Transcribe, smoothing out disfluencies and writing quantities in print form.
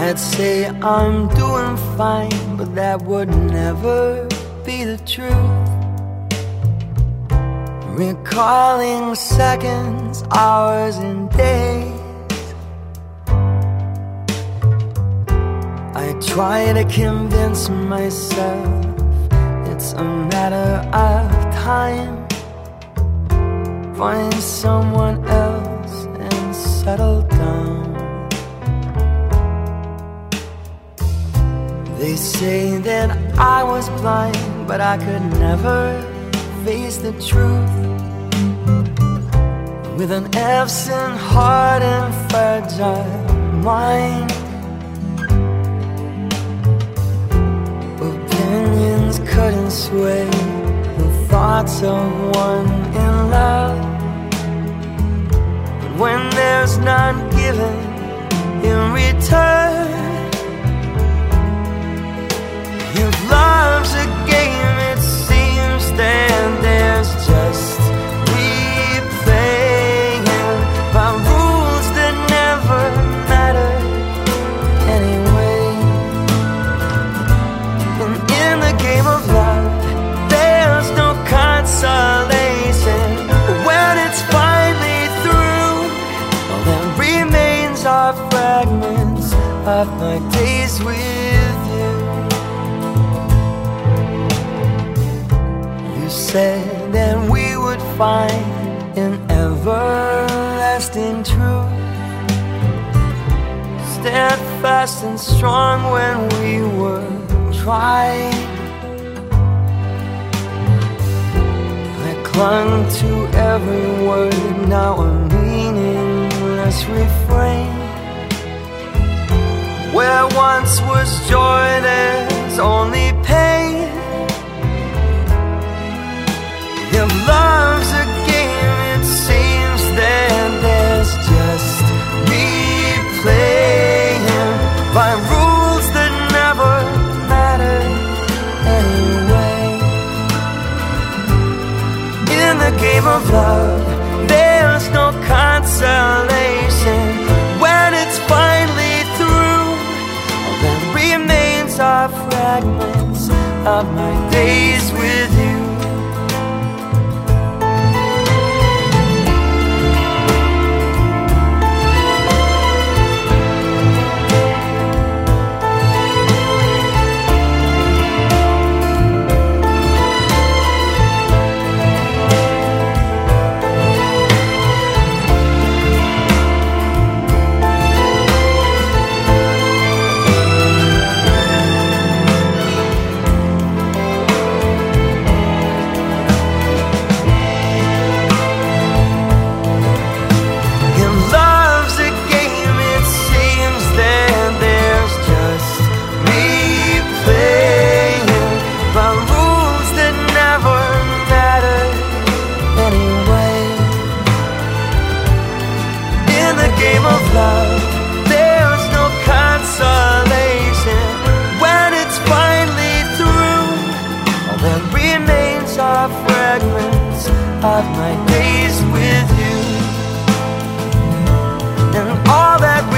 I'd say I'm doing fine, but that would never be the truth. Recalling seconds, hours and days, I try to convince myself it's a matter of time. Find someone else and settle down. They say that I was blind, but I could never face the truth. With an absent heart and fragile mind, opinions couldn't sway the thoughts of one in love. But when there's none given in return, if love's a game, it seems that there's just replaying by rules that never matter anyway. And in the game of love, there's no consolation. When it's finally through, all that remains are fragments of my days with you. You said that we would find an everlasting truth, steadfast and strong when we were tried. I clung to every word, now a meaningless refrain. Where once was joy, there's only pain. If love's a game, it seems that there's just replaying by rules that never matter anyway. In the game of love, there's no consolation. When it's finally through, all that remains are fragments of my days with you. Of my days with you, and all that